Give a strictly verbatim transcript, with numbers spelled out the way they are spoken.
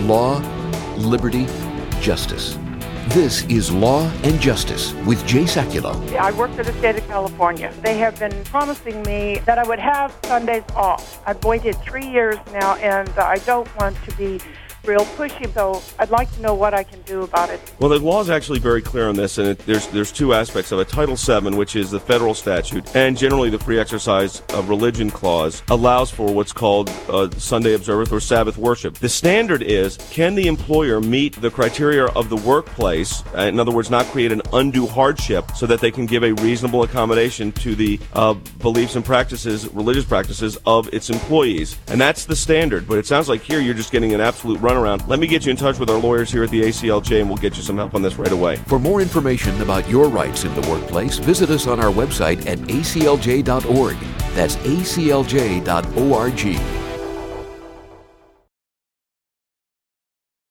law, liberty, justice. This is Law and Justice with Jay Sekulow. I work for the state of California. They have been promising me that I would have Sundays off. I've waited three years now, and I don't want to be real pushy, so I'd like to know what I can do about it. Well, the law is actually very clear on this, and it, there's there's two aspects of it. Title seven, which is the federal statute, and generally the Free Exercise of Religion Clause, allows for what's called uh, Sunday observance or Sabbath worship. The standard is, can the employer meet the criteria of the workplace, uh, in other words, not create an undue hardship, so that they can give a reasonable accommodation to the uh, beliefs and practices, religious practices of its employees. And that's the standard, but it sounds like here you're just getting an absolute run around. Let me get you in touch with our lawyers here at the A C L J, and we'll get you some help on this right away. For more information about your rights in the workplace, visit us on our website at A C L J dot org. That's A C L J dot org.